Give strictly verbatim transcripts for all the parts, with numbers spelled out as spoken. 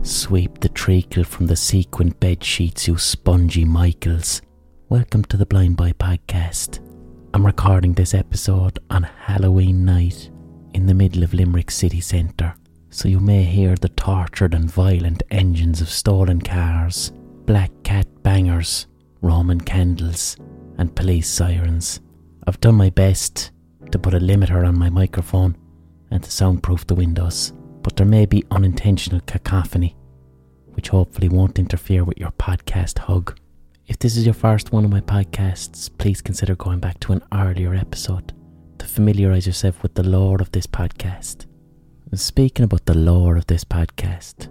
Sweep the treacle from the sequined bed sheets, you spongy Michaels. Welcome to the Blind Boy Podcast. I'm recording this episode on Halloween night in the middle of Limerick city centre, so you may hear the tortured and violent engines of stolen cars, black cat bangers, Roman candles and police sirens. I've done my best to put a limiter on my microphone and to soundproof the windows, but there may be unintentional cacophony, which hopefully won't interfere with your podcast hug. If this is your first one of my podcasts, please consider going back to an earlier episode to familiarise yourself with the lore of this podcast. And speaking about the lore of this podcast,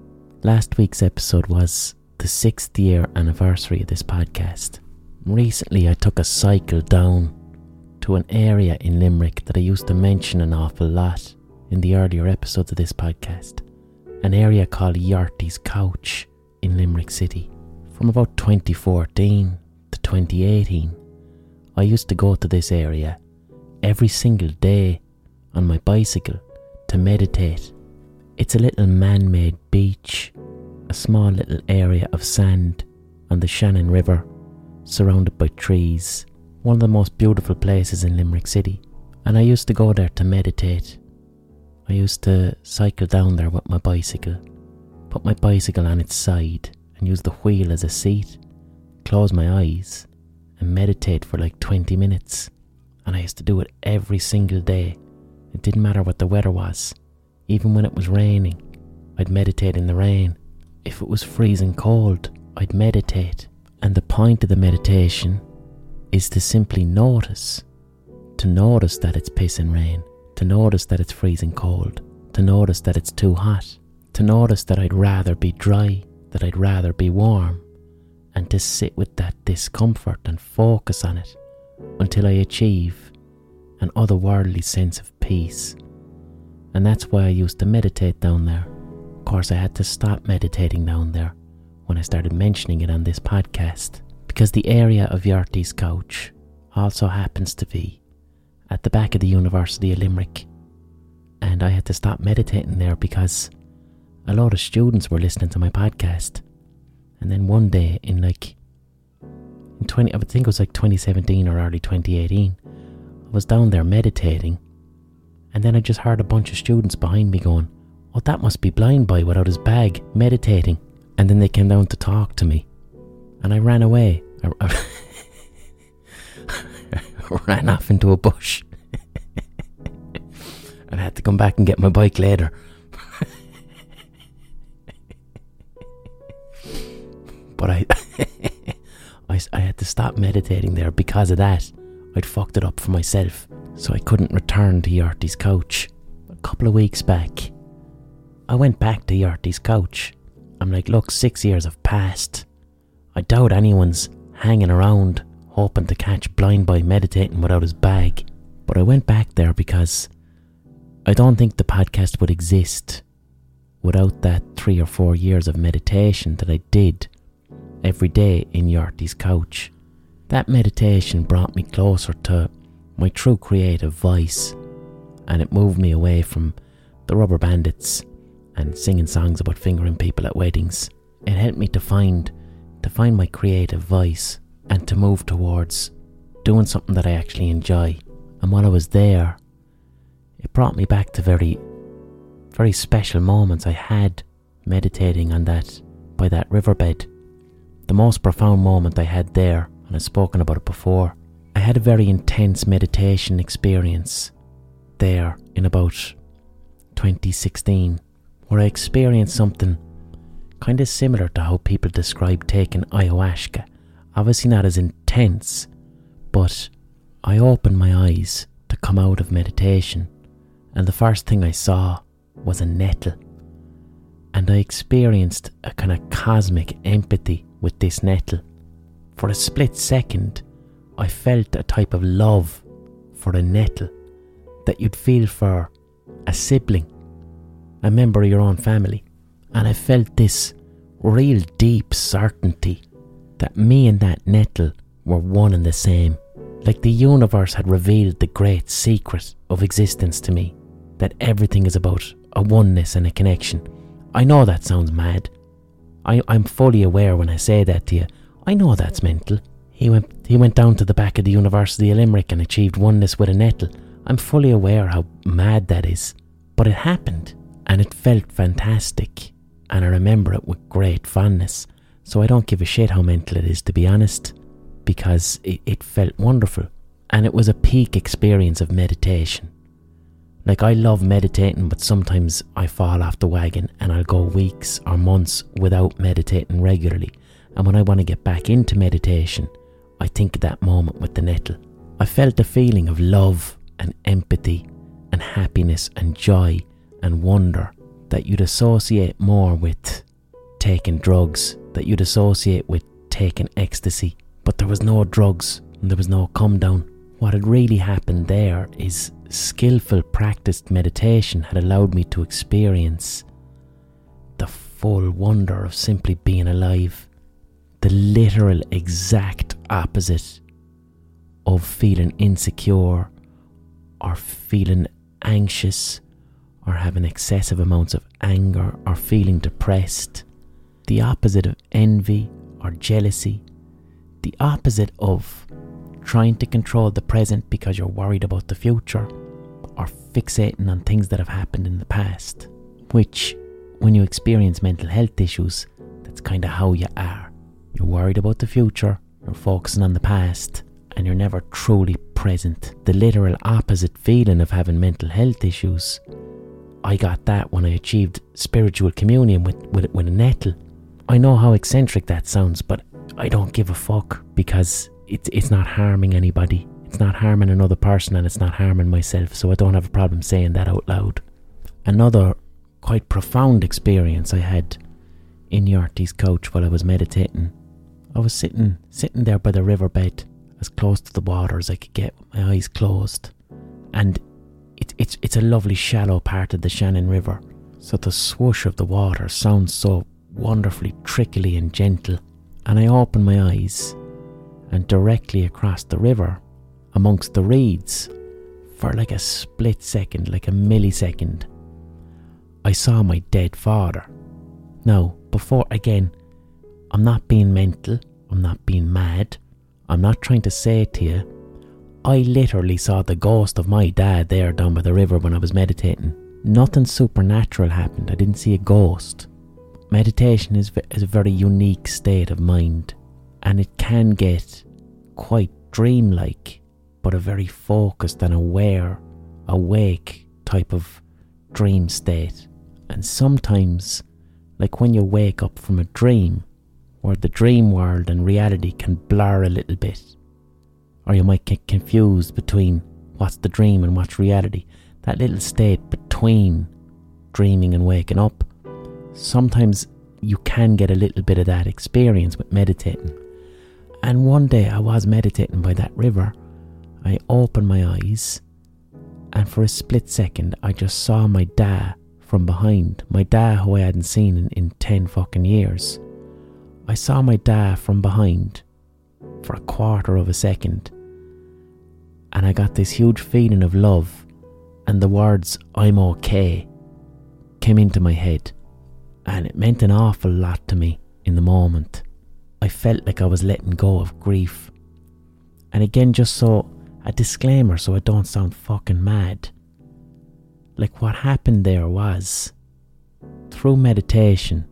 last week's episode was the sixth year anniversary of this podcast. Recently I took a cycle down to an area in Limerick that I used to mention an awful lot in the earlier episodes of this podcast, an area called Yorty's Couch in Limerick City. From about twenty fourteen to twenty eighteen, I used to go to this area every single day on my bicycle to meditate. It's a little man-made beach, a small little area of sand on the Shannon River, surrounded by trees, one of the most beautiful places in Limerick City. And I used to go there to meditate. I used to cycle down there with my bicycle, put my bicycle on its side and use the wheel as a seat, close my eyes and meditate for like twenty minutes. And I used to do it every single day. It didn't matter what the weather was. Even when it was raining, I'd meditate in the rain. If it was freezing cold, I'd meditate. And the point of the meditation is to simply notice, to notice that it's pissing rain, to notice that it's freezing cold, to notice that it's too hot, to notice that I'd rather be dry, that I'd rather be warm, and to sit with that discomfort and focus on it until I achieve an otherworldly sense of peace. And that's why I used to meditate down there. Of course, I had to stop meditating down there when I started mentioning it on this podcast, because the area of Yorty's Couch also happens to be at the back of the University of Limerick, and I had to stop meditating there because a lot of students were listening to my podcast. And then one day in like in twenty I think it was like twenty seventeen or early twenty eighteen, I was down there meditating, and then I just heard a bunch of students behind me going, "Oh, that must be Blind Boy without his bag meditating." And then they came down to talk to me, and I ran away. I, I ran off into a bush and I had to come back and get my bike later. But I, I I had to stop meditating there because of that. I'd fucked it up for myself, so I couldn't return to Yorty's Couch. A couple of weeks back, I went back to Yorty's Couch. I'm like, look, six years have passed. I doubt anyone's hanging around hoping to catch Blind Boy meditating without his bag. But I went back there because I don't think the podcast would exist without that three or four years of meditation that I did every day in Yorty's Couch. That meditation brought me closer to my true creative voice, and it moved me away from the Rubber Bandits and singing songs about fingering people at weddings. It helped me to find to find my creative voice and to move towards doing something that I actually enjoy. And while I was there, it brought me back to very, very special moments I had meditating on that, by that riverbed. The most profound moment I had there, and I've spoken about it before, I had a very intense meditation experience there in about twenty sixteen, where I experienced something kind of similar to how people describe taking ayahuasca. Obviously not as intense, but I opened my eyes to come out of meditation, and the first thing I saw was a nettle. And I experienced a kind of cosmic empathy with this nettle. For a split second, I felt a type of love for a nettle that you'd feel for a sibling, a member of your own family. And I felt this real deep certainty that me and that nettle were one and the same. Like the universe had revealed the great secret of existence to me, that everything is about a oneness and a connection. I know that sounds mad. I, I'm fully aware when I say that to you. I know that's mental. He went he went down to the back of the University of Limerick and achieved oneness with a nettle. I'm fully aware how mad that is. But it happened, and it felt fantastic, and I remember it with great fondness. So I don't give a shit how mental it is, to be honest, because it, it felt wonderful. And it was a peak experience of meditation. Like, I love meditating, but sometimes I fall off the wagon and I'll go weeks or months without meditating regularly. And when I want to get back into meditation, I think of that moment with the nettle. I felt a feeling of love and empathy and happiness and joy and wonder that you'd associate more with taking drugs, that you'd associate with taking ecstasy. But there was no drugs and there was no come down. What had really happened there is skillful practiced meditation had allowed me to experience the full wonder of simply being alive. The literal exact opposite of feeling insecure or feeling anxious or having excessive amounts of anger or feeling depressed. The opposite of envy or jealousy. The opposite of trying to control the present because you're worried about the future or fixating on things that have happened in the past. Which, when you experience mental health issues, that's kind of how you are. You're worried about the future, you're focusing on the past, and you're never truly present. The literal opposite feeling of having mental health issues, I got that when I achieved spiritual communion with, with, with a nettle. I know how eccentric that sounds, but I don't give a fuck, because it's, it's not harming anybody. It's not harming another person, and it's not harming myself, so I don't have a problem saying that out loud. Another quite profound experience I had in Yorty's couch while I was meditating. I was sitting sitting there by the riverbed, as close to the water as I could get with my eyes closed. And it, it's it's a lovely shallow part of the Shannon River, so the swoosh of the water sounds so wonderfully trickly and gentle. And I opened my eyes, and directly across the river, amongst the reeds, for like a split second, like a millisecond, I saw my dead father. Now, before, again, I'm not being mental, I'm not being mad, I'm not trying to say to you, I literally saw the ghost of my dad there down by the river when I was meditating. Nothing supernatural happened, I didn't see a ghost. Meditation is, is a very unique state of mind, and it can get quite dreamlike, but a very focused and aware, awake type of dream state. And sometimes, like when you wake up from a dream, where the dream world and reality can blur a little bit, or you might get confused between what's the dream and what's reality, that little state between dreaming and waking up, sometimes you can get a little bit of that experience with meditating. And one day I was meditating by that river, I opened my eyes, and for a split second I just saw my dad from behind, my dad who I hadn't seen in, in ten fucking years. I saw my dad from behind for a quarter of a second, and I got this huge feeling of love, and the words "I'm okay" came into my head, and it meant an awful lot to me in the moment. I felt like I was letting go of grief. And again, just so a disclaimer so I don't sound fucking mad, like what happened there was, through meditation,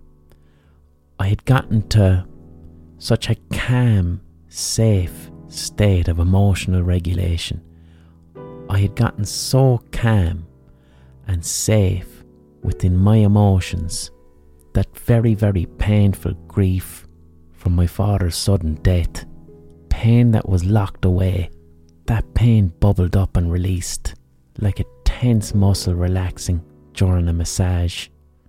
I had gotten to such a calm, safe state of emotional regulation. I had gotten so calm and safe within my emotions that very, very painful grief from my father's sudden death, pain that was locked away, that pain bubbled up and released like a tense muscle relaxing during a massage.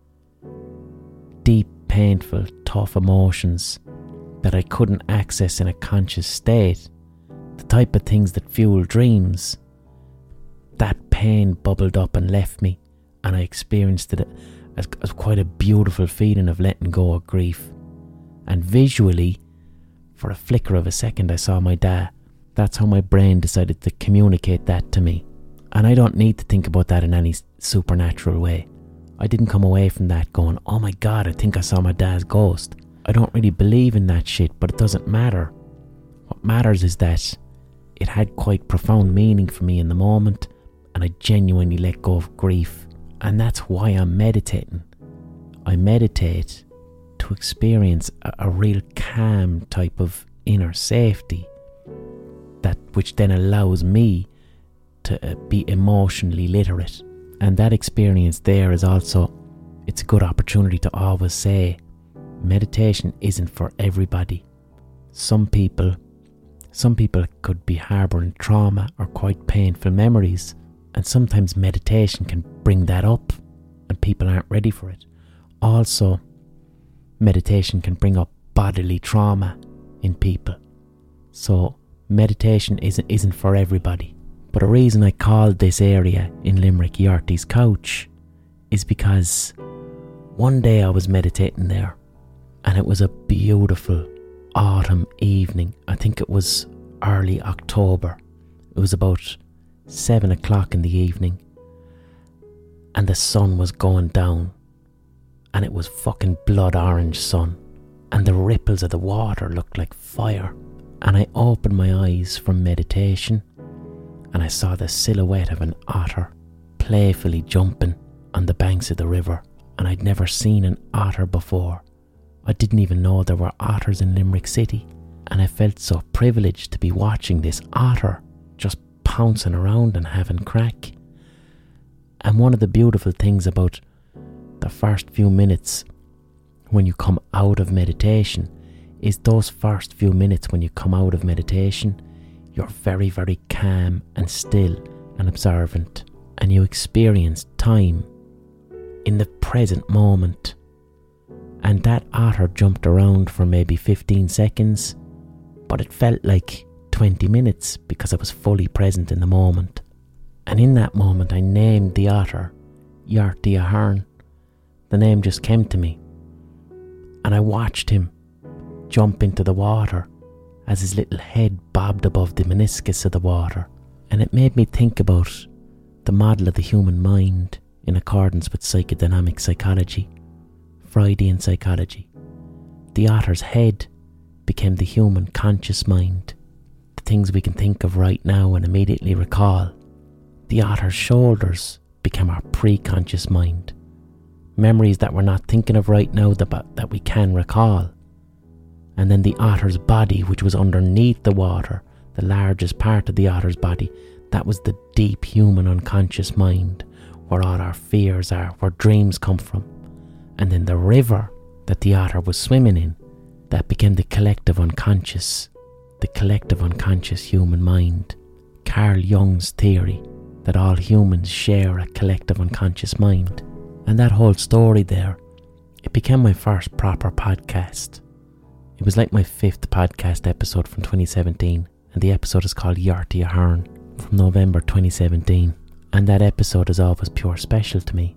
Deep, painful, tough emotions that I couldn't access in a conscious state, the type of things that fuel dreams. That pain bubbled up and left me, and I experienced it as, as quite a beautiful feeling of letting go of grief. And visually, for a flicker of a second, I saw my dad. That's how my brain decided to communicate that to me. And I don't need to think about that in any supernatural way. I didn't come away from that going, oh my God, I think I saw my dad's ghost. I don't really believe in that shit, but it doesn't matter. What matters is that it had quite profound meaning for me in the moment, and I genuinely let go of grief. And that's why I'm meditating. I meditate to experience a, a real calm type of inner safety, that which then allows me to uh, be emotionally literate. And that experience there is also, it's a good opportunity to always say, meditation isn't for everybody. Some people, some people could be harbouring trauma or quite painful memories, and sometimes meditation can bring that up and people aren't ready for it. Also, meditation can bring up bodily trauma in people. So meditation isn't, isn't for everybody. But a reason I called this area in Limerick Yarty's Couch is because one day I was meditating there, and it was a beautiful autumn evening. I think it was early October. It was about seven o'clock in the evening, and the sun was going down, and it was fucking blood orange sun, and the ripples of the water looked like fire. And I opened my eyes from meditation, and I saw the silhouette of an otter playfully jumping on the banks of the river, and I'd never seen an otter before. I didn't even know there were otters in Limerick City, and I felt so privileged to be watching this otter just pouncing around and having crack. And one of the beautiful things about the first few minutes when you come out of meditation is those first few minutes when you come out of meditation, you're very, very calm and still and observant, and you experience time in the present moment. And that otter jumped around for maybe fifteen seconds, but it felt like twenty minutes because I was fully present in the moment. And in that moment I named the otter Yarty Ahern. The name just came to me, and I watched him jump into the water as his little head bobbed above the meniscus of the water. And it made me think about the model of the human mind in accordance with psychodynamic psychology, Freudian psychology. The otter's head became the human conscious mind, the things we can think of right now and immediately recall. The otter's shoulders became our pre-conscious mind, memories that we're not thinking of right now that, that we can recall. And then the otter's body, which was underneath the water, the largest part of the otter's body, that was the deep human unconscious mind, where all our fears are, where dreams come from. And then the river that the otter was swimming in, that became the collective unconscious, the collective unconscious human mind. Carl Jung's theory that all humans share a collective unconscious mind. And that whole story there, it became my first proper podcast. It was like my fifth podcast episode from twenty seventeen, and the episode is called Yarty Ahern from November twenty seventeen. And that episode is always pure special to me,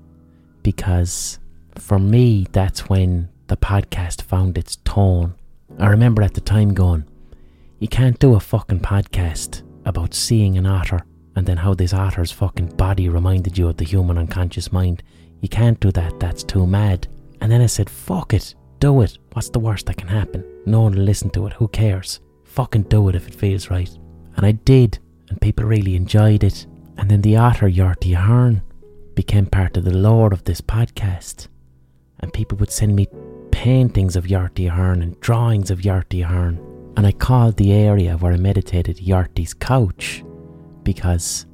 because for me, that's when the podcast found its tone. I remember at the time going, you can't do a fucking podcast about seeing an otter and then how this otter's fucking body reminded you of the human unconscious mind. You can't do that, that's too mad. And then I said, fuck it, do it. What's the worst that can happen? No one will listen to it, who cares? Fucking do it if it feels right. And I did, and people really enjoyed it. And then the otter Yarty Ahern became part of the lore of this podcast. And people would send me paintings of Yarty Ahern and drawings of Yarty Ahern. And I called the area where I meditated Yarty's Couch, because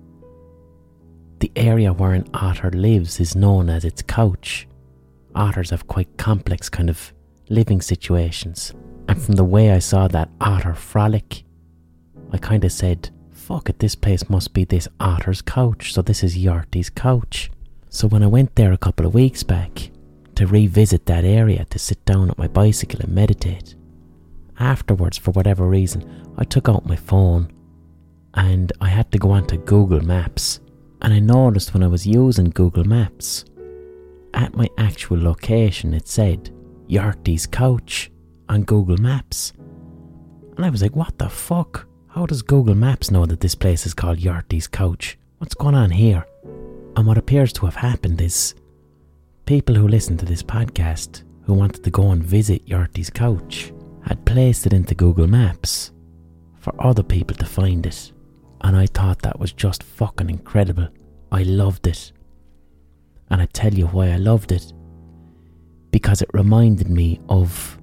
the area where an otter lives is known as its couch. Otters have quite complex kind of living situations. And from the way I saw that otter frolic, I kind of said, fuck it, this place must be this otter's couch, so this is Yarty's Couch. So when I went there a couple of weeks back to revisit that area, to sit down at my bicycle and meditate, afterwards, for whatever reason, I took out my phone and I had to go onto Google Maps. And I noticed when I was using Google Maps, at my actual location it said Yarty's Couch on Google Maps. And I was like, what the fuck? How does Google Maps know that this place is called Yarty's Couch? What's going on here? And what appears to have happened is people who listened to this podcast who wanted to go and visit Yorty's couch had placed it into Google Maps for other people to find it. And I thought that was just fucking incredible. I loved it. And I tell you why I loved it. Because it reminded me of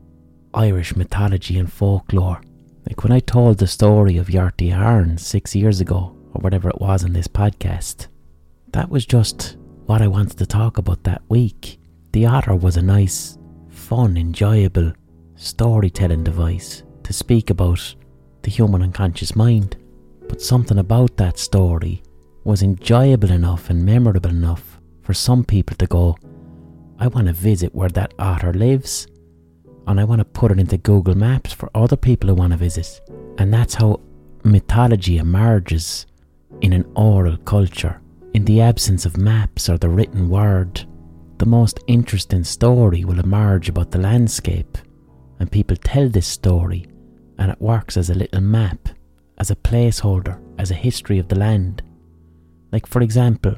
Irish mythology and folklore. Like when I told the story of Yorty Hearn six years ago, or whatever it was in this podcast, that was just what I wanted to talk about that week. The otter was a nice, fun, enjoyable storytelling device to speak about the human unconscious mind. But something about that story was enjoyable enough and memorable enough for some people to go, I want to visit where that otter lives, and I want to put it into Google Maps for other people who want to visit. And that's how mythology emerges in an oral culture. In the absence of maps or the written word, the most interesting story will emerge about the landscape, and people tell this story, and it works as a little map, as a placeholder, as a history of the land. Like for example,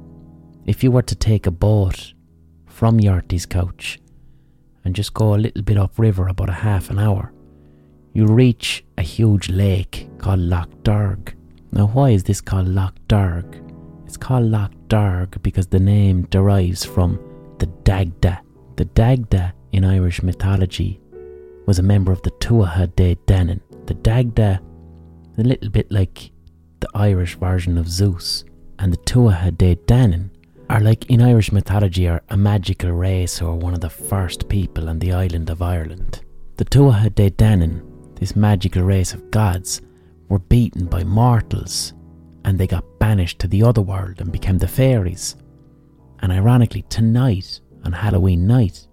if you were to take a boat from Yorty's couch and just go a little bit upriver about a half an hour, you reach a huge lake called Loch Derg. Now why is this called Loch Derg? It's called Loch Derg because the name derives from the Dagda. The Dagda in Irish mythology was a member of the Tuatha De Danann. The Dagda, a little bit like the Irish version of Zeus, and the Tuatha De Danann are like in Irish mythology are a magical race who are one of the first people on the island of Ireland. The Tuatha De Danann, this magical race of gods, were beaten by mortals and they got banished to the other world and became the fairies. And ironically, tonight, on Halloween night,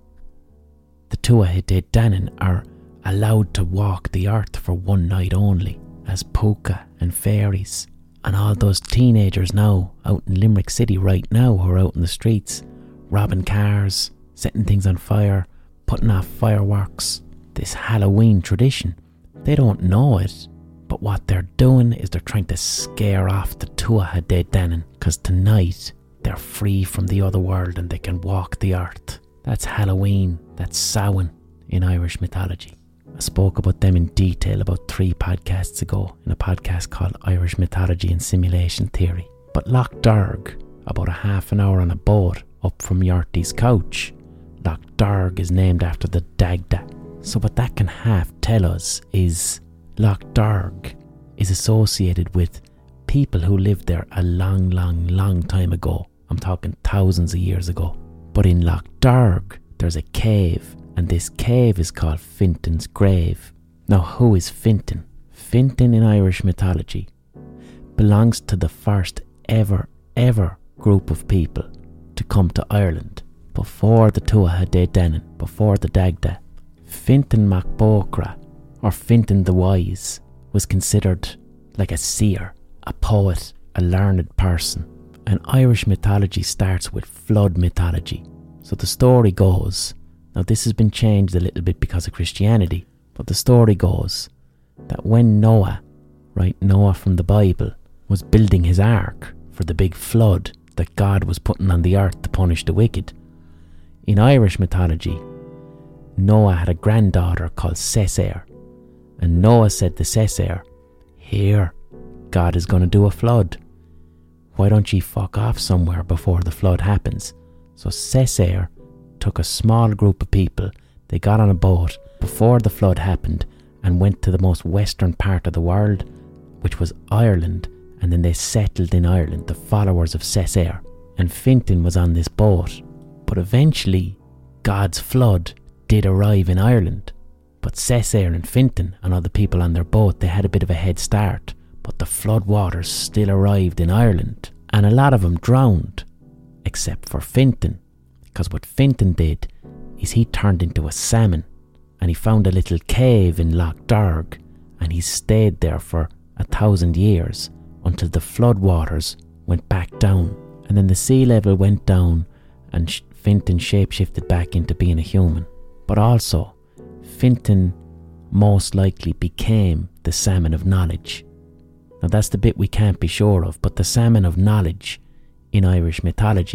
the Tuatha De Danann are allowed to walk the earth for one night only as puka and fairies. And all those teenagers now out in Limerick City right now who are out in the streets robbing cars, setting things on fire, putting off fireworks, this Halloween tradition, they don't know it, but what they're doing is they're trying to scare off the Tuatha De Danann, because tonight they're free from the other world and they can walk the earth. That's Halloween, that's Samhain in Irish mythology. I spoke about them in detail about three podcasts ago in a podcast called Irish Mythology and Simulation Theory. But Loch Derg, about a half an hour on a boat up from Yorty's couch, Loch Derg is named after the Dagda. So what that can half tell us is Loch Derg is associated with people who lived there a long, long, long time ago. I'm talking thousands of years ago. But in Loch Derg, there's a cave, and this cave is called Fintan's Grave. Now, who is Fintan? Fintan in Irish mythology belongs to the first ever, ever group of people to come to Ireland before the Tuatha De Danann, before the Dagda. Fintan Mac Bócra, or Fintan the Wise, was considered like a seer, a poet, a learned person. And Irish mythology starts with flood mythology. So the story goes, now this has been changed a little bit because of Christianity, but the story goes that when Noah, right, Noah from the Bible, was building his ark for the big flood that God was putting on the earth to punish the wicked, in Irish mythology, Noah had a granddaughter called Cessair, and Noah said to Cessair, here, God is going to do a flood. Why don't ye fuck off somewhere before the flood happens? So Cessair took a small group of people, they got on a boat before the flood happened and went to the most western part of the world, which was Ireland, and then they settled in Ireland, the followers of Cessair. And Fintan was on this boat, but eventually God's flood did arrive in Ireland. But Cessair and Fintan and other people on their boat, they had a bit of a head start, but the flood waters still arrived in Ireland, and a lot of them drowned, except for Fintan. Because what Fintan did is he turned into a salmon, and he found a little cave in Loch Derg, and he stayed there for a thousand years until the flood waters went back down, and then the sea level went down and Fintan shapeshifted back into being a human. But also, Fintan most likely became the salmon of knowledge. Now that's the bit we can't be sure of, but the salmon of knowledge in Irish mythology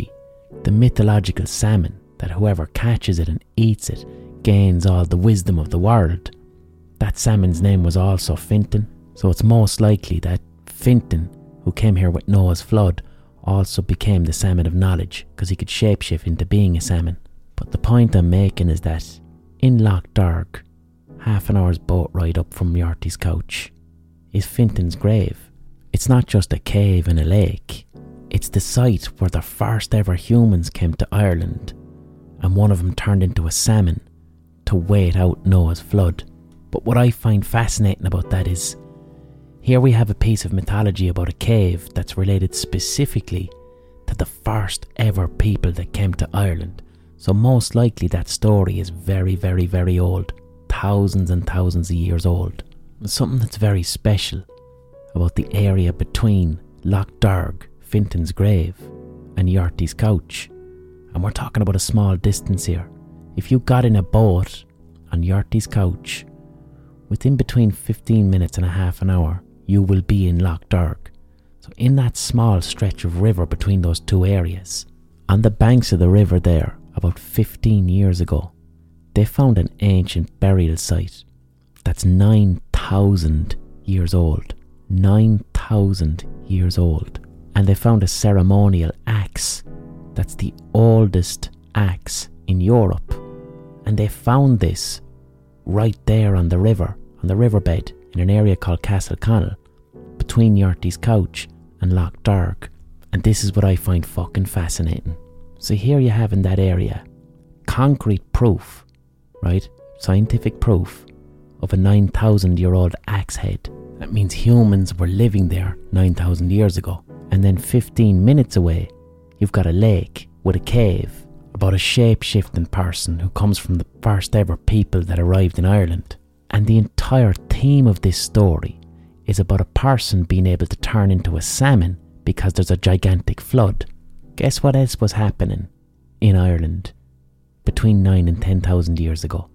The mythological salmon that whoever catches it and eats it gains all the wisdom of the world. That salmon's name was also Fintan, so it's most likely that Fintan, who came here with Noah's flood, also became the salmon of knowledge because he could shapeshift into being a salmon. But the point I'm making is that in Lough Derg, half an hour's boat ride up from Yorty's Couch, is Fintan's grave. It's not just a cave in a lake, it's the site where the first ever humans came to Ireland, and one of them turned into a salmon to wait out Noah's flood. But what I find fascinating about that is, here we have a piece of mythology about a cave that's related specifically to the first ever people that came to Ireland. So most likely that story is very, very, very old. Thousands and thousands of years old. There's something that's very special about the area between Lough Derg, Fintan's grave, and Yorty's Couch. And we're talking about a small distance here. If you got in a boat on Yorty's Couch, within between fifteen minutes and a half an hour, you will be in Lough Derg. So in that small stretch of river between those two areas, on the banks of the river there, about fifteen years ago, they found an ancient burial site that's nine thousand years old. nine thousand years old. And they found a ceremonial axe that's the oldest axe in Europe. And they found this right there on the river, on the riverbed, in an area called Castleconnell, between Yorty's Couch and Lough Derg. And this is what I find fucking fascinating. So here you have in that area concrete proof, right? Scientific proof of a nine thousand year old axe head. That means humans were living there nine thousand years ago. And then fifteen minutes away, you've got a lake with a cave about a shape-shifting person who comes from the first ever people that arrived in Ireland. And the entire theme of this story is about a person being able to turn into a salmon because there's a gigantic flood. Guess what else was happening in Ireland between nine and ten thousand years ago?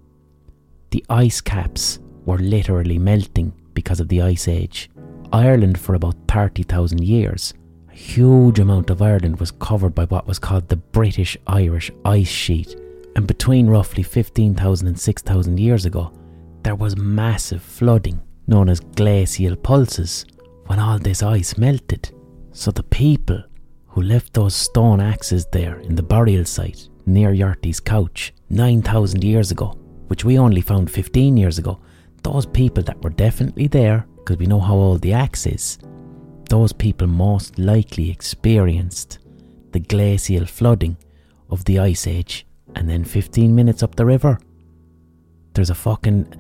The ice caps were literally melting because of the Ice Age. Ireland, for about thirty thousand years, a huge amount of Ireland was covered by what was called the British-Irish Ice Sheet. And between roughly fifteen thousand and six thousand years ago, there was massive flooding, known as glacial pulses, when all this ice melted. So the people who left those stone axes there in the burial site near Yorty's Couch nine thousand years ago, which we only found fifteen years ago, those people that were definitely there, because we know how old the axe is, those people most likely experienced the glacial flooding of the Ice Age. And then fifteen minutes up the river, there's a fucking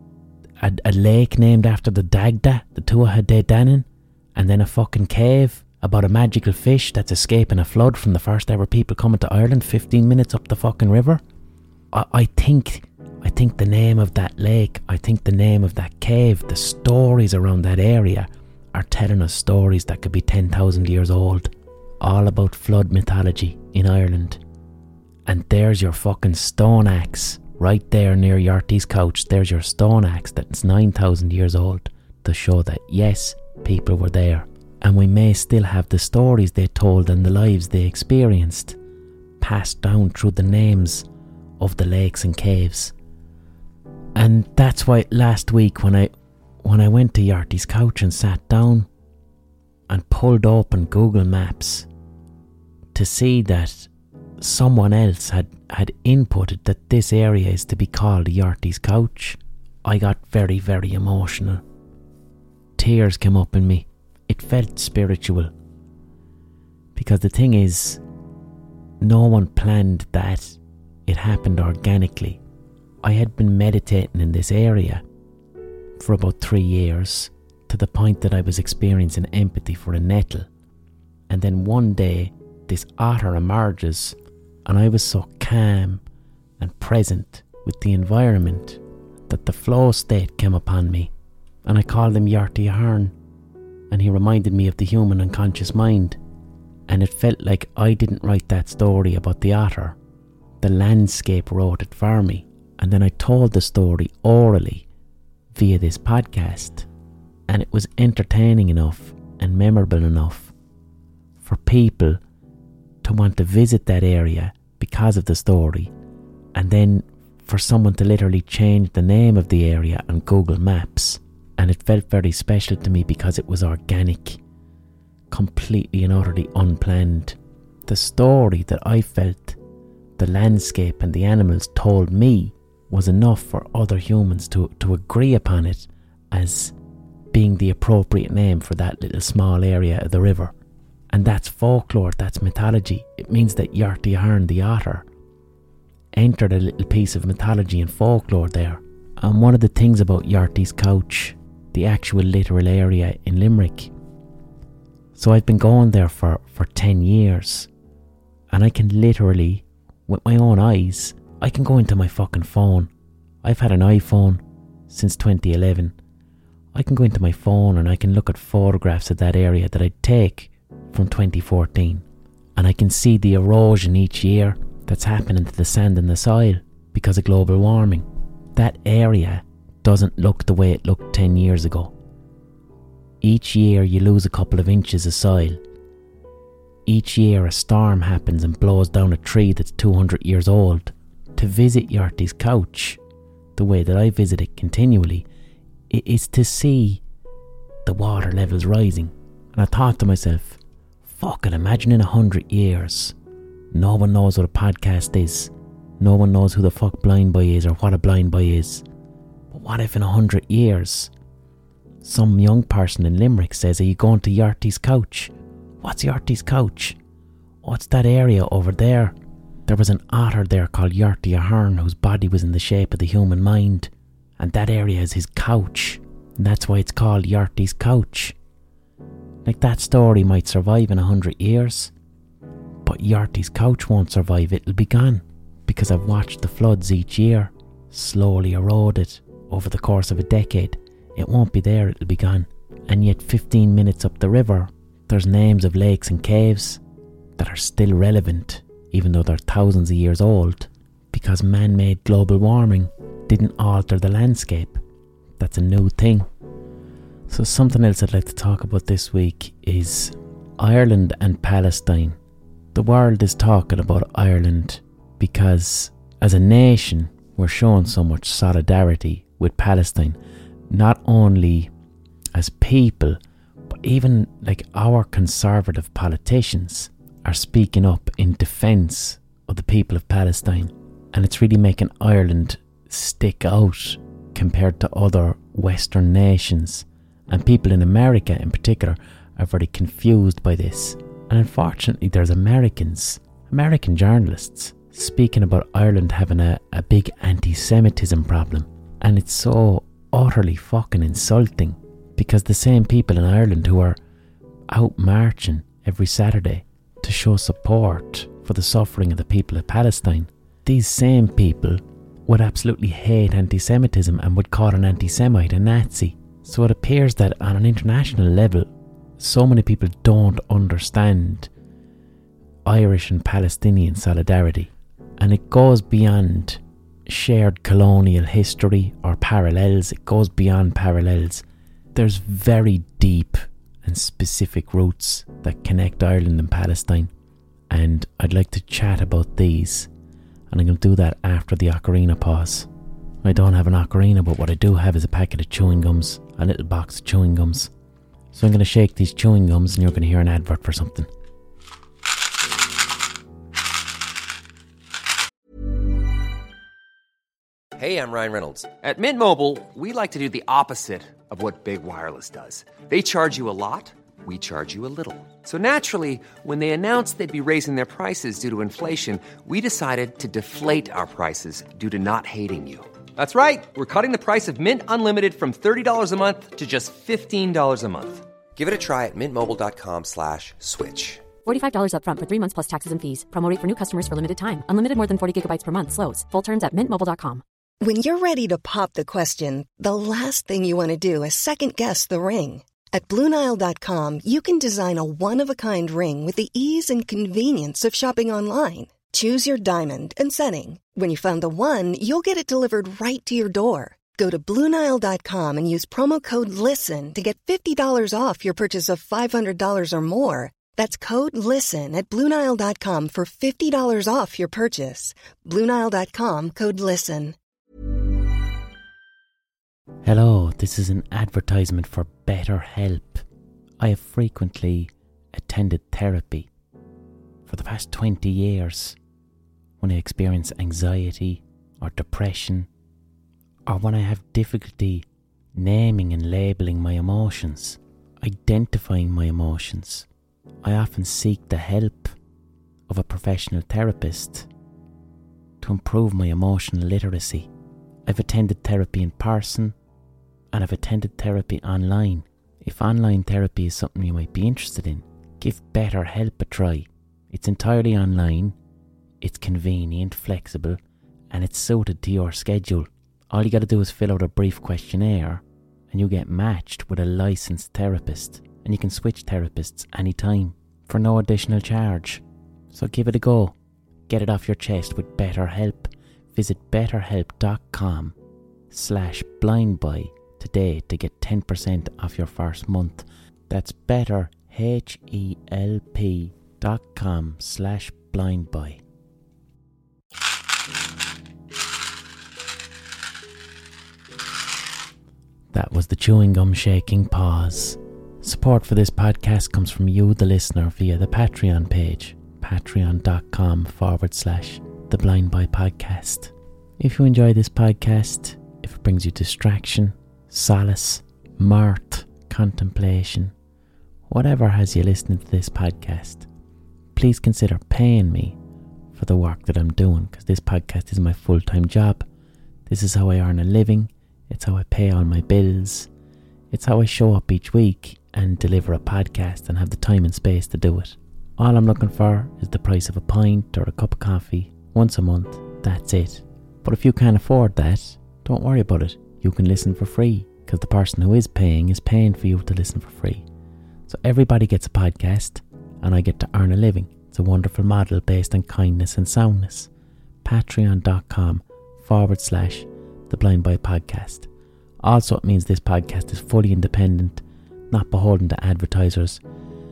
a, a lake named after the Dagda, the Tuatha De Danann, and then a fucking cave about a magical fish that's escaping a flood from the first ever people coming to Ireland fifteen minutes up the fucking river. I, I think I think the name of that lake, I think the name of that cave, the stories around that area are telling us stories that could be ten thousand years old, all about flood mythology in Ireland. And there's your fucking stone axe right there near Yorty's Couch. There's your stone axe that's nine thousand years old to show that yes, people were there. And we may still have the stories they told and the lives they experienced passed down through the names of the lakes and caves. And that's why last week when I when I went to Yorty's Couch and sat down and pulled open Google Maps to see that someone else had, had inputted that this area is to be called Yorty's Couch, I got very, very emotional. Tears came up in me. It felt spiritual. Because the thing is, no one planned that. It happened organically. I had been meditating in this area for about three years, to the point that I was experiencing empathy for a nettle. And then one day, this otter emerges, and I was so calm and present with the environment that the flow state came upon me, and I called him Yorty Ahern, and he reminded me of the human unconscious mind. And it felt like I didn't write that story about the otter. The landscape wrote it for me, and then I told the story orally via this podcast, and it was entertaining enough and memorable enough for people to want to visit that area because of the story, and then for someone to literally change the name of the area on Google Maps. And it felt very special to me because it was organic, completely and utterly unplanned. The story that I felt, the landscape and the animals told me was enough for other humans to, to agree upon it as being the appropriate name for that little small area of the river. And that's folklore, that's mythology. It means that Yorty Ahern, the otter, entered a little piece of mythology and folklore there. And one of the things about Yorty's Couch, the actual literal area in Limerick, so I've been going there for, for ten years, and I can literally, with my own eyes, I can go into my fucking phone. I've had an iPhone since twenty eleven. I can go into my phone and I can look at photographs of that area that I'd take from twenty fourteen, and I can see the erosion each year that's happening to the sand and the soil because of global warming. That area doesn't look the way it looked ten years ago. Each year you lose a couple of inches of soil. Each year a storm happens and blows down a tree that's two hundred years old. To visit Yorty's Couch, the way that I visit it continually, it is to see the water levels rising. And I thought to myself, fucking imagine in a hundred years, no one knows what a podcast is. No one knows who the fuck Blind Boy is or what a blind boy is. But what if in a hundred years, some young person in Limerick says, are you going to Yorty's Couch? What's Yorty's Couch? What's that area over there? There was an otter there called Yorty Ahern whose body was in the shape of the human mind. And that area is his couch. And that's why it's called Yorty's Couch. Like, that story might survive in a hundred years. But Yorty's Couch won't survive, it'll be gone. Because I've watched the floods each year slowly erode it over the course of a decade. It won't be there, it'll be gone. And yet fifteen minutes up the river, there's names of lakes and caves that are still relevant, even though they're thousands of years old, because man-made global warming didn't alter the landscape. That's a new thing. So something else I'd like to talk about this week is Ireland and Palestine. The world is talking about Ireland because as a nation we're showing so much solidarity with Palestine, not only as people, but even like our conservative politicians are speaking up in defence of the people of Palestine, and it's really making Ireland stick out compared to other Western nations, and people in America in particular are very confused by this. And unfortunately there's Americans, American journalists speaking about Ireland having a, a big anti-Semitism problem, and it's so utterly fucking insulting because the same people in Ireland who are out marching every Saturday to show support for the suffering of the people of Palestine, these same people would absolutely hate anti-Semitism and would call an anti-Semite a Nazi. So it appears that on an international level, so many people don't understand Irish and Palestinian solidarity, and it goes beyond shared colonial history or parallels. It goes beyond parallels. There's very deep and specific roots that connect Ireland and Palestine, and I'd like to chat about these, and I'm going to do that after the ocarina pause. I don't have an ocarina, but what I do have is a packet of chewing gums, a little box of chewing gums. So I'm going to shake these chewing gums and you're going to hear an advert for something. Hey, I'm Ryan Reynolds. At Mint Mobile, we like to do the opposite of what Big Wireless does. They charge you a lot, we charge you a little. So naturally, when they announced they'd be raising their prices due to inflation, we decided to deflate our prices due to not hating you. That's right. We're cutting the price of Mint Unlimited from thirty dollars a month to just fifteen dollars a month. Give it a try at mintmobile.com slash switch. forty-five dollars up front for three months plus taxes and fees. Promo rate for new customers for limited time. Unlimited more than forty gigabytes per month slows. Full terms at mint mobile dot com. When you're ready to pop the question, the last thing you want to do is second-guess the ring. At Blue Nile dot com, you can design a one-of-a-kind ring with the ease and convenience of shopping online. Choose your diamond and setting. When you find the one, you'll get it delivered right to your door. Go to Blue Nile dot com and use promo code LISTEN to get fifty dollars off your purchase of five hundred dollars or more. That's code LISTEN at Blue Nile dot com for fifty dollars off your purchase. Blue Nile dot com, code LISTEN. Hello, this is an advertisement for BetterHelp. I have frequently attended therapy for the past twenty years when I experience anxiety or depression, or when I have difficulty naming and labelling my emotions, identifying my emotions. I often seek the help of a professional therapist to improve my emotional literacy. I've attended therapy in person and I've attended therapy online. If online therapy is something you might be interested in, give BetterHelp a try. It's entirely online, it's convenient, flexible, and it's suited to your schedule. All you got to do is fill out a brief questionnaire and you get matched with a licensed therapist, and you can switch therapists anytime for no additional charge. So give it a go. Get it off your chest with BetterHelp. Visit betterhelp.com slash blindboy today to get ten percent off your first month. That's better, H-E-L-P dot com slash blindboy. That was the chewing gum shaking pause. Support for this podcast comes from you, the listener, via the Patreon page, patreon.com forward slash the Blind Boy Podcast. If you enjoy this podcast, if it brings you distraction, solace, mirth, contemplation, whatever has you listening to this podcast, please consider paying me for the work that I'm doing, because this podcast is my full-time job. This is how I earn a living. It's how I pay all my bills. It's how I show up each week and deliver a podcast and have the time and space to do it. All I'm looking for is the price of a pint or a cup of coffee once a month. That's it. But if you can't afford that, don't worry about it. You can listen for free, because the person who is paying is paying for you to listen for free. So everybody gets a podcast and I get to earn a living. It's a wonderful model based on kindness and soundness. Patreon.com forward slash the Blind Boy Podcast. Also, it means this podcast is fully independent, not beholden to advertisers.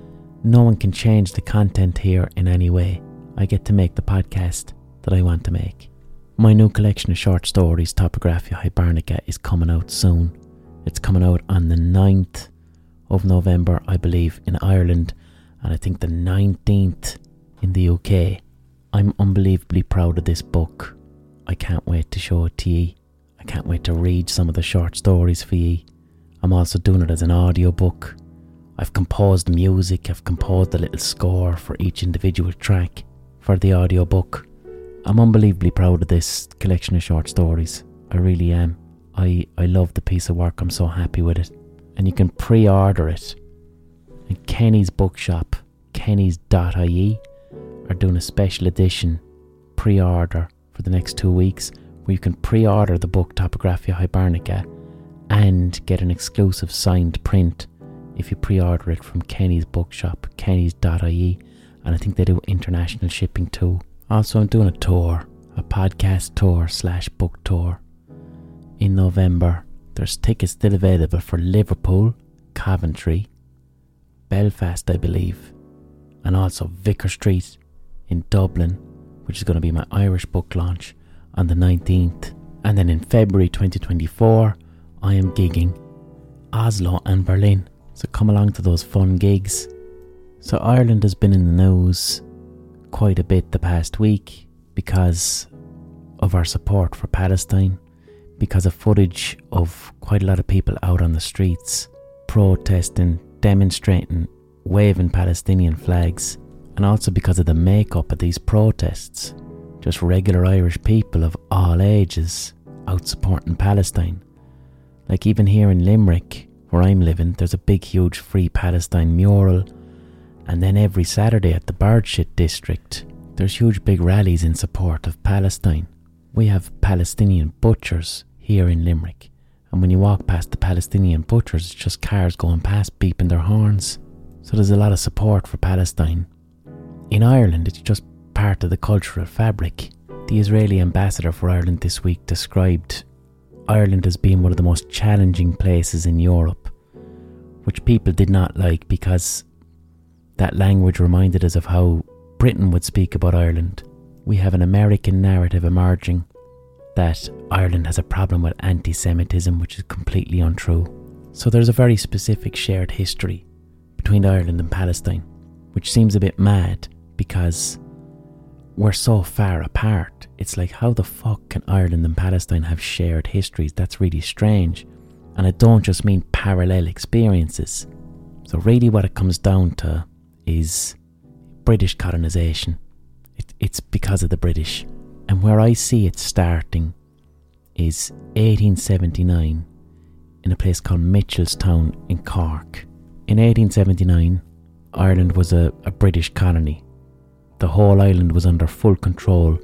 No one can change the content here in any way. I get to make the podcast that I want to make. My new collection of short stories, Topographia Hibernica, is coming out soon. It's coming out on the ninth of November, I believe, in Ireland, and I think the nineteenth in the U K. I'm unbelievably proud of this book. I can't wait to show it to ye. I can't wait to read some of the short stories for ye. I'm also doing it as an audiobook. I've composed music, I've composed a little score for each individual track for the audiobook. I'm unbelievably proud of this collection of short stories. I really am. I, I love the piece of work, I'm so happy with it. And you can pre-order it. And Kenny's Bookshop, kennys dot I E, are doing a special edition pre-order for the next two weeks where you can pre-order the book Topographia Hibernica and get an exclusive signed print if you pre-order it from Kenny's Bookshop, kennys dot I E, and I think they do international shipping too. Also, I'm doing a tour, a podcast tour slash book tour in November. There's tickets still available for Liverpool, Coventry, Belfast, I believe, and also Vicar Street in Dublin, which is going to be my Irish book launch on the nineteenth. And then in February twenty twenty-four, I am gigging Oslo and Berlin. So come along to those fun gigs. So Ireland has been in the news quite a bit the past week because of our support for Palestine, because of footage of quite a lot of people out on the streets protesting, demonstrating, waving Palestinian flags, and also because of the makeup of these protests. Just regular Irish people of all ages out supporting Palestine. Like even here in Limerick, where I'm living, there's a big huge Free Palestine mural, and then every Saturday at the Birdshit district there's huge big rallies in support of Palestine. We have Palestinian butchers here in Limerick, and when you walk past the Palestinian butchers, it's just cars going past beeping their horns. So there's a lot of support for Palestine. In Ireland, it's just part of the cultural fabric. The Israeli ambassador for Ireland this week described Ireland as being one of the most challenging places in Europe, which people did not like because That language reminded us of how Britain would speak about Ireland. We have an American narrative emerging that Ireland has a problem with anti-Semitism, which is completely untrue. So there's a very specific shared history between Ireland and Palestine, which seems a bit mad because we're so far apart. It's like, how the fuck can Ireland and Palestine have shared histories? That's really strange. And I don't just mean parallel experiences. So really what it comes down to is British colonisation. It, it's because of the British. And where I see it starting is eighteen seventy-nine in a place called Mitchelstown in Cork. In eighteen seventy-nine, Ireland was a, a British colony. The whole island was under full control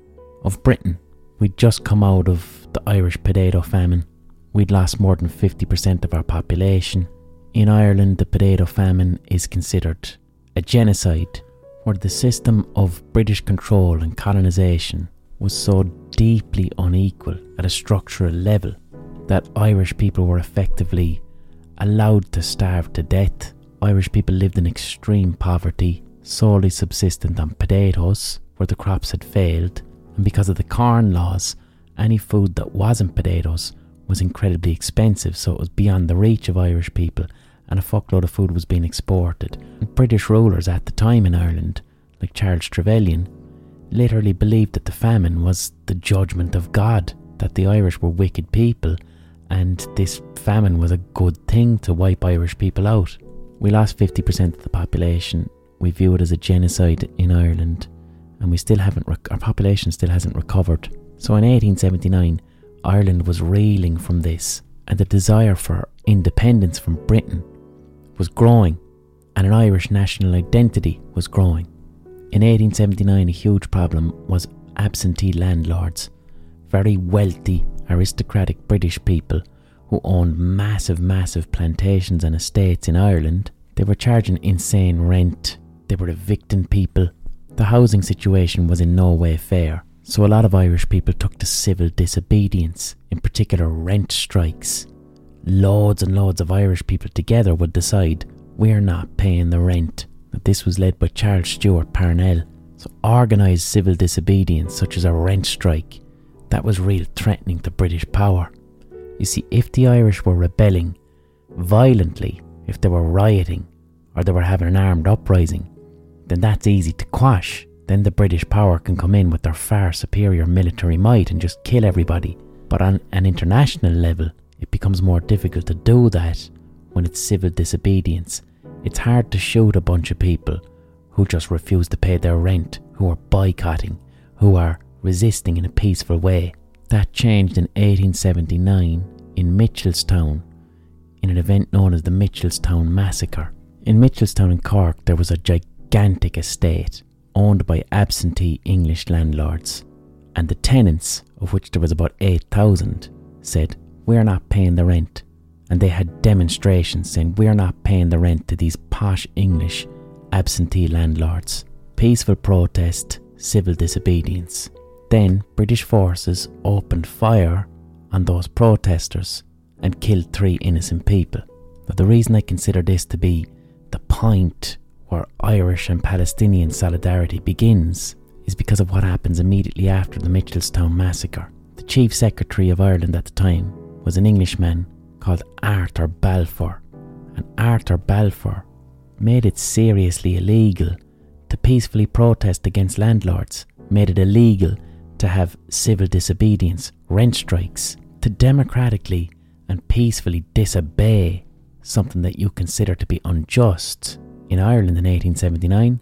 of Britain. We'd just come out of the Irish potato famine. We'd lost more than fifty percent of our population. In Ireland, the potato famine is considered a genocide, where the system of British control and colonisation was so deeply unequal at a structural level that Irish people were effectively allowed to starve to death. Irish people lived in extreme poverty, solely subsistent on potatoes where the crops had failed, and because of the corn laws, any food that wasn't potatoes was incredibly expensive, so it was beyond the reach of Irish people, and a fuckload of food was being exported. And British rulers at the time in Ireland, like Charles Trevelyan, literally believed that the famine was the judgment of God, that the Irish were wicked people, and this famine was a good thing to wipe Irish people out. We lost fifty percent of the population. We view it as a genocide in Ireland, and we still haven't, rec- our population still hasn't recovered. So in eighteen seventy-nine, Ireland was reeling from this, and the desire for independence from Britain was growing, and an Irish national identity was growing. In eighteen seventy-nine, a huge problem was absentee landlords, very wealthy, aristocratic British people who owned massive, massive plantations and estates in Ireland. They were charging insane rent. They were evicting people. The housing situation was in no way fair. So a lot of Irish people took to civil disobedience, in particular rent strikes. Loads and loads of Irish people together would decide, we're not paying the rent. This was led by Charles Stewart Parnell. So organised civil disobedience, such as a rent strike, that was real threatening to British power. You see, if the Irish were rebelling violently, if they were rioting, or they were having an armed uprising, then that's easy to quash. Then the British power can come in with their far superior military might and just kill everybody. But on an international level, it becomes more difficult to do that when it's civil disobedience. It's hard to shoot a bunch of people who just refuse to pay their rent, who are boycotting, who are resisting in a peaceful way. That changed in eighteen seventy-nine in Mitchelstown, in an event known as the Mitchelstown Massacre. In Mitchelstown in Cork, there was a gigantic estate owned by absentee English landlords, and the tenants, of which there was about eight thousand, said, we're not paying the rent. And they had demonstrations saying, we're not paying the rent to these posh English absentee landlords. Peaceful protest, civil disobedience. Then British forces opened fire on those protesters and killed three innocent people. But the reason I consider this to be the point where Irish and Palestinian solidarity begins is because of what happens immediately after the Mitchelstown Massacre. The Chief Secretary of Ireland at the time was an Englishman called Arthur Balfour, and Arthur Balfour made it seriously illegal to peacefully protest against landlords, made it illegal to have civil disobedience, rent strikes, to democratically and peacefully disobey something that you consider to be unjust. In Ireland in eighteen seventy-nine,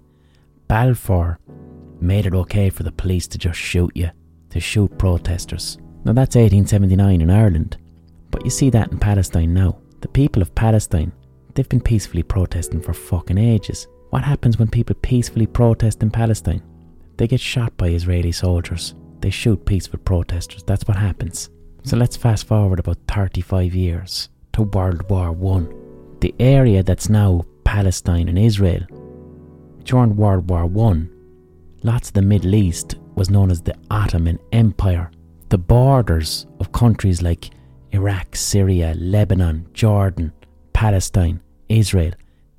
Balfour made it okay for the police to just shoot you, to shoot protesters. Now that's eighteen seventy-nine in Ireland, but you see that in Palestine now. The people of Palestine, they've been peacefully protesting for fucking ages. What happens when people peacefully protest in Palestine? They get shot by Israeli soldiers. They shoot peaceful protesters. That's what happens. So let's fast forward about thirty-five years to World War One. The area that's now Palestine and Israel, during World War One, lots of the Middle East was known as the Ottoman Empire. The borders of countries like Iraq, Syria, Lebanon, Jordan, Palestine, Israel,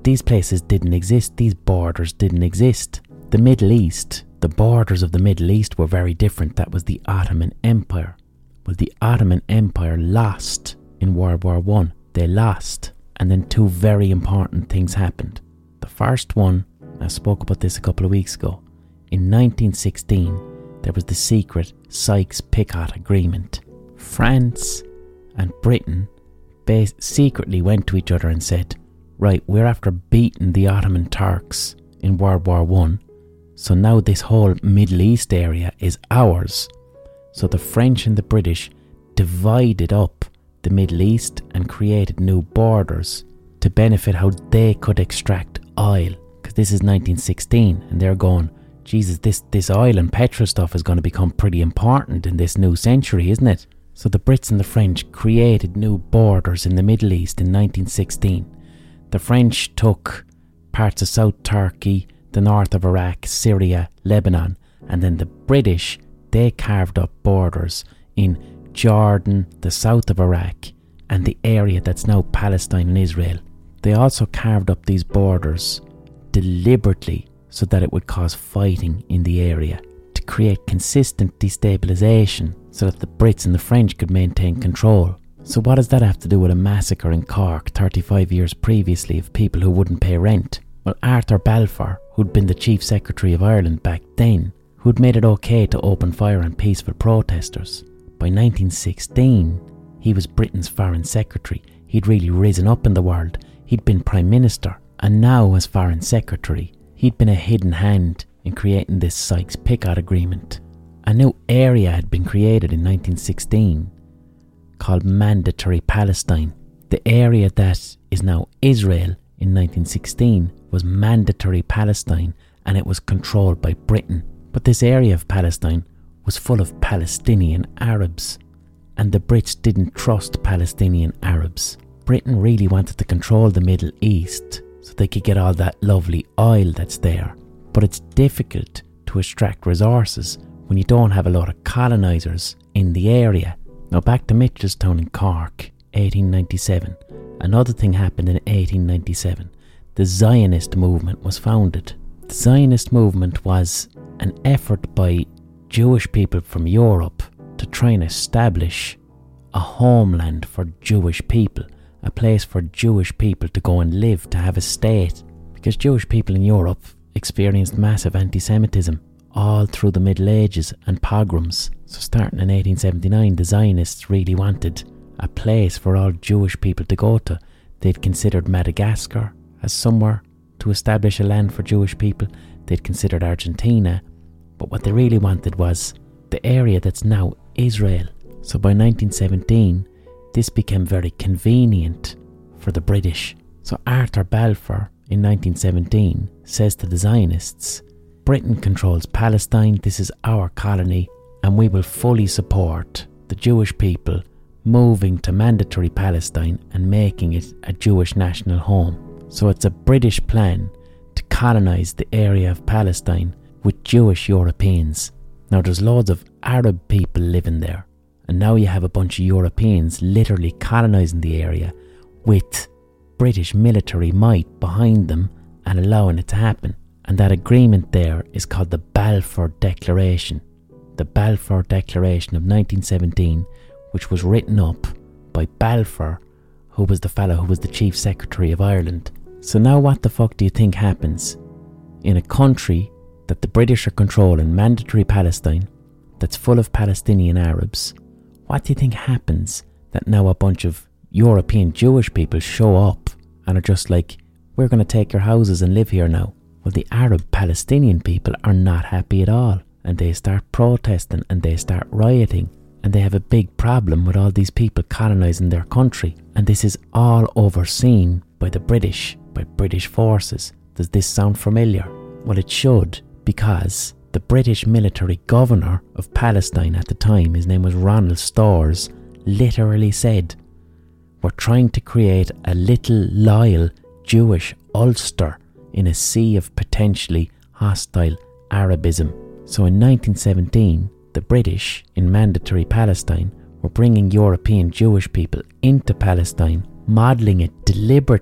these places didn't exist, these borders didn't exist. The Middle East, the borders of the Middle East were very different. That was the Ottoman Empire. Well, the Ottoman Empire lost in World War One. They lost. And then two very important things happened. The first one, I spoke about this a couple of weeks ago. In nineteen sixteen, there was the secret Sykes-Picot Agreement. France and Britain bas- secretly went to each other and said, right, we're after beating the Ottoman Turks in World War One, so now this whole Middle East area is ours. So the French and the British divided up the Middle East and created new borders to benefit how they could extract oil. Because this is nineteen sixteen and they're going, Jesus, this, this oil and petrol stuff is going to become pretty important in this new century, isn't it? So the Brits and the French created new borders in the Middle East in nineteen sixteen. The French took parts of South Turkey, the north of Iraq, Syria, Lebanon, and then the British, they carved up borders in Jordan, the south of Iraq, and the area that's now Palestine and Israel. They also carved up these borders deliberately so that it would cause fighting in the area, to create consistent destabilisation so that the Brits and the French could maintain control. So what does that have to do with a massacre in Cork thirty-five years previously of people who wouldn't pay rent? Well, Arthur Balfour, who'd been the Chief Secretary of Ireland back then, who'd made it okay to open fire on peaceful protesters. By nineteen sixteen, he was Britain's Foreign Secretary. He'd really risen up in the world. He'd been Prime Minister, and now as Foreign Secretary, he'd been a hidden hand in creating this Sykes-Picot Agreement. A new area had been created in nineteen sixteen called Mandatory Palestine. The area that is now Israel in nineteen sixteen was Mandatory Palestine, and it was controlled by Britain. But this area of Palestine was full of Palestinian Arabs, and the Brits didn't trust Palestinian Arabs. Britain really wanted to control the Middle East so they could get all that lovely oil that's there. But it's difficult to extract resources when you don't have a lot of colonisers in the area. Now back to Mitchelstown in Cork, eighteen ninety-seven. Another thing happened in eighteen ninety-seven. The Zionist movement was founded. The Zionist movement was an effort by Jewish people from Europe to try and establish a homeland for Jewish people, a place for Jewish people to go and live, to have a state. Because Jewish people in Europe experienced massive anti-Semitism all through the Middle Ages and pogroms. So starting in eighteen seventy-nine, the Zionists really wanted a place for all Jewish people to go to. They'd considered Madagascar as somewhere to establish a land for Jewish people. They'd considered Argentina. But what they really wanted was the area that's now Israel. So by nineteen seventeen, this became very convenient for the British. So Arthur Balfour in nineteen seventeen says to the Zionists, Britain controls Palestine, this is our colony, and we will fully support the Jewish people moving to Mandatory Palestine and making it a Jewish national home. So it's a British plan to colonise the area of Palestine with Jewish Europeans. Now there's loads of Arab people living there, and now you have a bunch of Europeans literally colonising the area with British military might behind them and allowing it to happen. And that agreement there is called the Balfour Declaration. The Balfour Declaration of nineteen seventeen, which was written up by Balfour, who was the fellow who was the Chief Secretary of Ireland. So now what the fuck do you think happens in a country that the British are controlling, Mandatory Palestine, that's full of Palestinian Arabs? What do you think happens that now a bunch of European Jewish people show up and are just like, we're going to take your houses and live here now? Well, the Arab Palestinian people are not happy at all, and they start protesting and they start rioting, and they have a big problem with all these people colonising their country. And this is all overseen by the British, by British forces. Does this sound familiar? Well, it should, because the British military governor of Palestine at the time, his name was Ronald Storrs, literally said, we're trying to create a little loyal Jewish Ulster in a sea of potentially hostile Arabism. So in nineteen seventeen, the British in Mandatory Palestine were bringing European Jewish people into Palestine, modelling it deliberately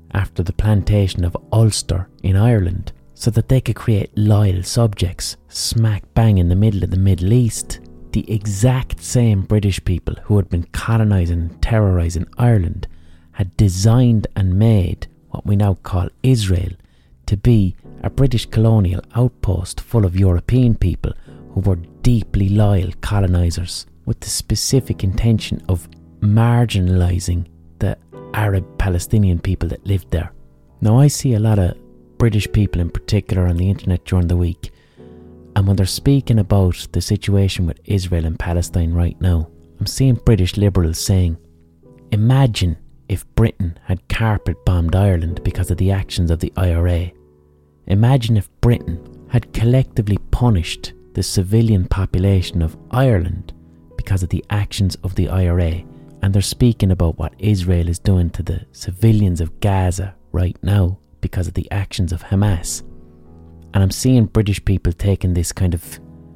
after the plantation of Ulster in Ireland so that they could create loyal subjects smack bang in the middle of the Middle East. The exact same British people who had been colonising and terrorising Ireland had designed and made what we now call Israel to be a British colonial outpost full of European people who were deeply loyal colonisers with the specific intention of marginalising the Arab Palestinian people that lived there. Now, I see a lot of British people in particular on the internet during the week, and when they're speaking about the situation with Israel and Palestine right now, I'm seeing British liberals saying, imagine if Britain had carpet bombed Ireland because of the actions of the I R A. Imagine if Britain had collectively punished the civilian population of Ireland because of the actions of the I R A. And they're speaking about what Israel is doing to the civilians of Gaza right now because of the actions of Hamas. And I'm seeing British people taking this kind of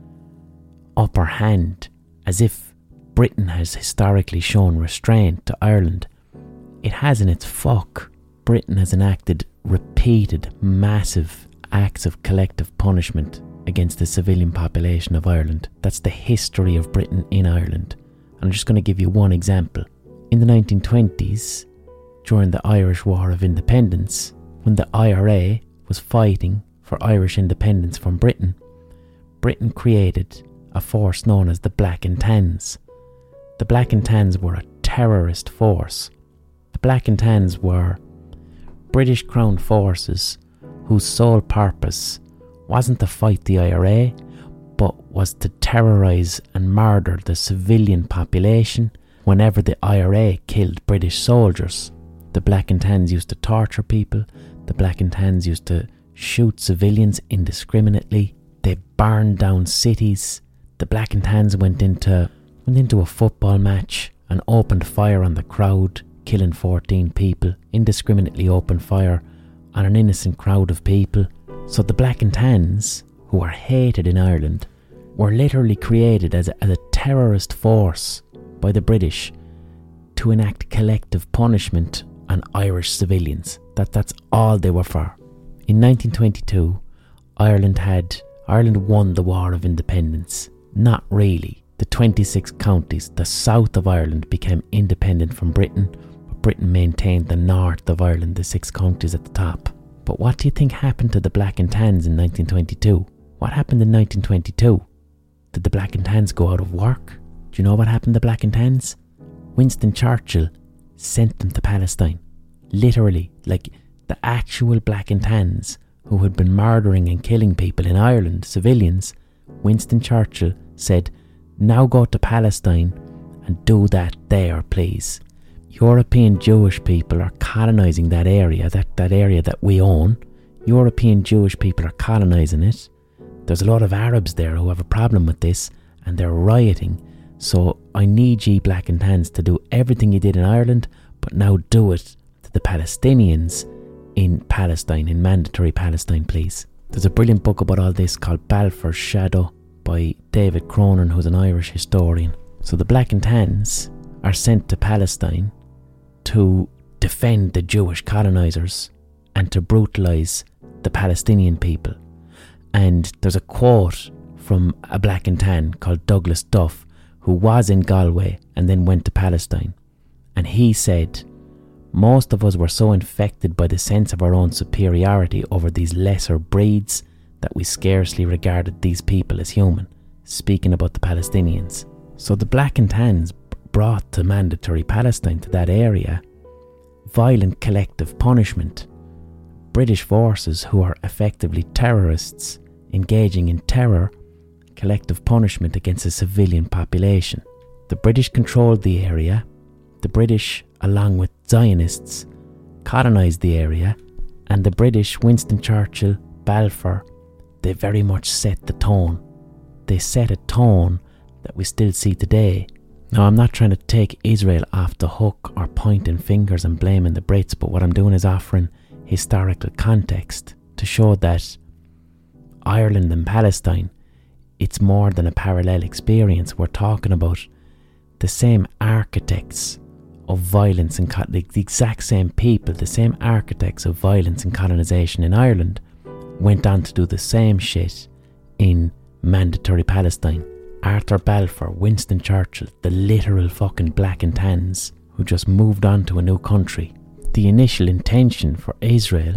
upper hand as if Britain has historically shown restraint to Ireland. It hasn't, it's fuck. Britain has enacted repeated massive acts of collective punishment against the civilian population of Ireland. That's the history of Britain in Ireland. I'm just going to give you one example. In the nineteen twenties, during the Irish War of Independence, when the I R A was fighting for Irish independence from Britain, Britain created a force known as the Black and Tans. The Black and Tans were a terrorist force. The Black and Tans were British Crown forces whose sole purpose wasn't to fight the I R A, but was to terrorise and murder the civilian population whenever the I R A killed British soldiers. The Black and Tans used to torture people. The Black and Tans used to shoot civilians indiscriminately. They burned down cities. The Black and Tans went into went into a football match and opened fire on the crowd, killing fourteen people. Indiscriminately opened fire on an innocent crowd of people. So the Black and Tans, who are hated in Ireland, were literally created as a, as a terrorist force by the British to enact collective punishment on Irish civilians. That that's all they were for. In nineteen twenty-two, Ireland had Ireland won the War of Independence. Not really. The twenty-six counties, the south of Ireland, became independent from Britain, but Britain maintained the north of Ireland, the six counties at the top. But what do you think happened to the Black and Tans in nineteen twenty-two? What happened in nineteen twenty-two? Did the Black and Tans go out of work? Do you know what happened to the Black and Tans? Winston Churchill sent them to Palestine. Literally, like the actual Black and Tans who had been murdering and killing people in Ireland, civilians. Winston Churchill said, now go to Palestine and do that there, please. European Jewish people are colonising that area, that, that area that we own. European Jewish people are colonising it. There's a lot of Arabs there who have a problem with this and they're rioting. So I need ye Black and Tans to do everything you did in Ireland, but now do it to the Palestinians in Palestine, in mandatory Palestine, please. There's a brilliant book about all this called Balfour's Shadow by David Cronin, who's an Irish historian. So the Black and Tans are sent to Palestine to defend the Jewish colonisers and to brutalise the Palestinian people. And there's a quote from a Black and Tan called Douglas Duff, who was in Galway and then went to Palestine. And he said, most of us were so infected by the sense of our own superiority over these lesser breeds that we scarcely regarded these people as human, speaking about the Palestinians. So the Black and Tans brought to mandatory Palestine, to that area, violent collective punishment. British forces who are effectively terrorists engaging in terror, collective punishment against a civilian population. The British controlled the area. The British, along with Zionists, colonised the area, and the British, Winston Churchill, Balfour, they very much set the tone. They set a tone that we still see today. Now, I'm not trying to take Israel off the hook or pointing fingers and blaming the Brits, but what I'm doing is offering historical context to show that Ireland and Palestine, it's more than a parallel experience. We're talking about the same architects of violence and co- the, the exact same people, the same architects of violence and colonisation in Ireland went on to do the same shit in Mandatory Palestine. Arthur Balfour, Winston Churchill, the literal fucking black and tans who just moved on to a new country. The initial intention for Israel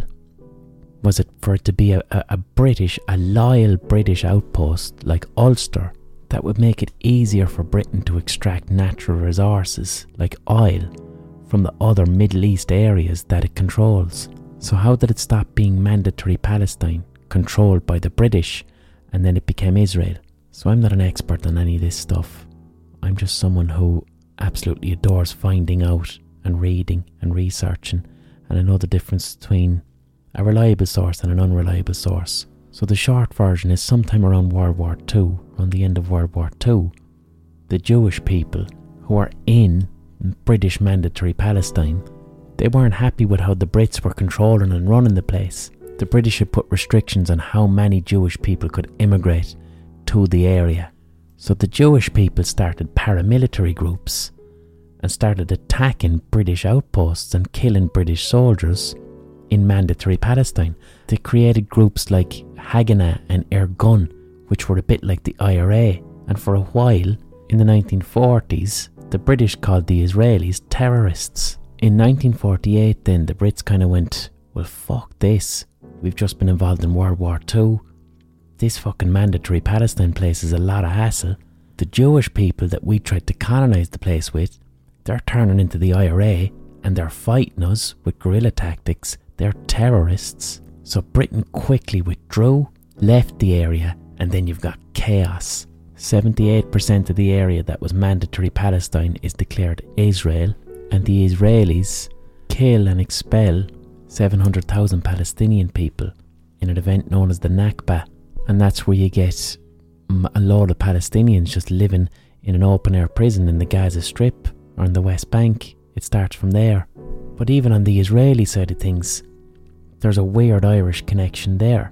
was it for it to be a, a, a British, a loyal British outpost like Ulster that would make it easier for Britain to extract natural resources like oil from the other Middle East areas that it controls. So how did it stop being Mandatory Palestine, controlled by the British, and then it became Israel? So I'm not an expert on any of this stuff. I'm just someone who absolutely adores finding out and reading and researching, and I know the difference between a reliable source and an unreliable source. So the short version is sometime around World War Two, around the end of World War Two, the Jewish people who are in British Mandatory Palestine, they weren't happy with how the Brits were controlling and running the place. The British had put restrictions on how many Jewish people could immigrate to the area. So the Jewish people started paramilitary groups and started attacking British outposts and killing British soldiers in Mandatory Palestine. They created groups like Haganah and Irgun, which were a bit like the I R A, and for a while in the nineteen forties the British called the Israelis terrorists. In nineteen forty-eight then the Brits kind of went, well fuck this, we've just been involved in World War Two. This fucking Mandatory Palestine place is a lot of hassle. The Jewish people that we tried to colonise the place with, they're turning into the I R A and they're fighting us with guerrilla tactics. They're terrorists. So Britain quickly withdrew, left the area, and then you've got chaos. seventy-eight percent of the area that was Mandatory Palestine is declared Israel, and the Israelis kill and expel seven hundred thousand Palestinian people in an event known as the Nakba. And that's where you get a load of Palestinians just living in an open-air prison in the Gaza Strip or in the West Bank. It starts from there. But even on the Israeli side of things, there's a weird Irish connection there.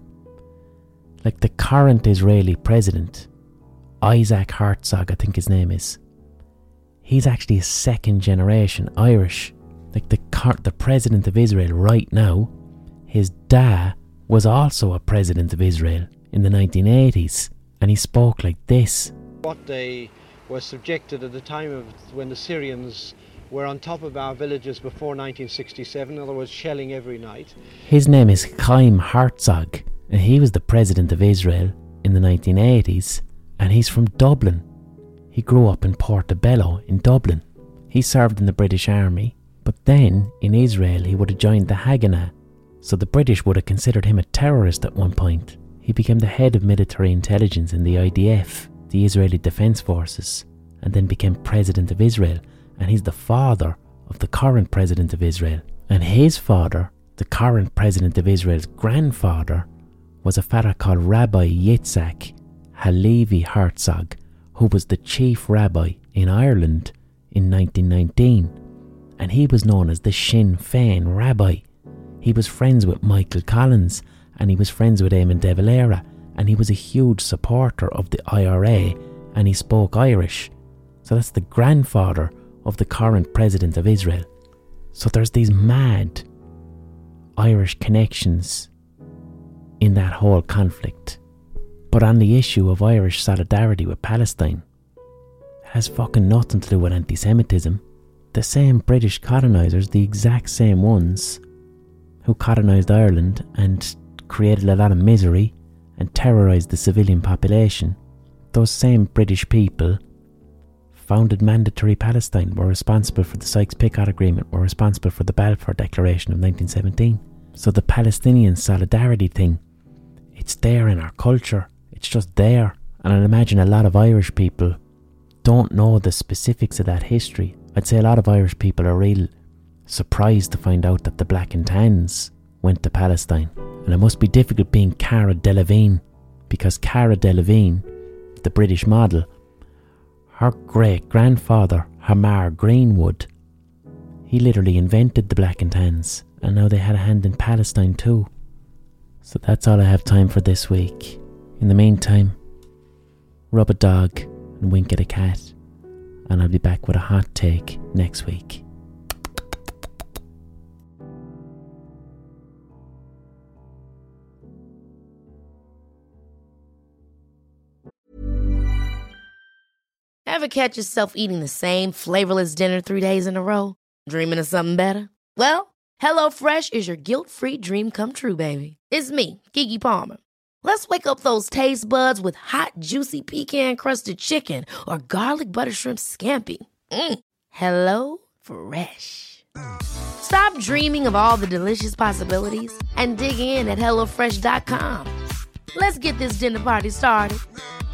Like the current Israeli president, Isaac Herzog, I think his name is, he's actually a second generation Irish. Like the the president of Israel right now, his dad was also a president of Israel in the nineteen eighties, and he spoke like this. What they were subjected at the time of when the Syrians were on top of our villages before nineteen sixty-seven, in other words, shelling every night. His name is Chaim Herzog, and he was the president of Israel in the nineteen eighties, and he's from Dublin. He grew up in Portobello in Dublin. He served in the British Army, but then in Israel he would have joined the Haganah, so the British would have considered him a terrorist at one point. He became the head of military intelligence in the I D F, the Israeli Defence Forces, and then became president of Israel, and he's the father of the current president of Israel. And his father, the current president of Israel's grandfather, was a fella called Rabbi Yitzhak Halevi Herzog, who was the chief rabbi in Ireland in nineteen nineteen, and he was known as the Sinn Féin rabbi. He was friends with Michael Collins, and he was friends with Eamon De Valera, and he was a huge supporter of the I R A, and he spoke Irish. So that's the grandfather of the current president of Israel. So there's these mad Irish connections in that whole conflict. But on the issue of Irish solidarity with Palestine, it has fucking nothing to do with anti-Semitism. The same British colonisers, the exact same ones who colonised Ireland and created a lot of misery and terrorised the civilian population, those same British people founded Mandatory Palestine, were responsible for the Sykes-Picot Agreement, were responsible for the Balfour Declaration of nineteen seventeen. So the Palestinian solidarity thing, it's there in our culture, it's just there. And I imagine a lot of Irish people don't know the specifics of that history. I'd say a lot of Irish people are real surprised to find out that the Black and Tans went to Palestine. And it must be difficult being Cara Delevingne, because Cara Delevingne, the British model, her great-grandfather, Hamar Greenwood, he literally invented the Black and Tans, and now they had a hand in Palestine too. So that's all I have time for this week. In the meantime, rub a dog and wink at a cat, and I'll be back with a hot take next week. catch yourself eating the same flavorless dinner three days in a row? Dreaming of something better? Well, HelloFresh is your guilt-free dream come true, baby. It's me, Keke Palmer. Let's wake up those taste buds with hot, juicy pecan-crusted chicken or garlic butter shrimp scampi. Mm. Hello Fresh. Stop dreaming of all the delicious possibilities and dig in at HelloFresh dot com. Let's get this dinner party started.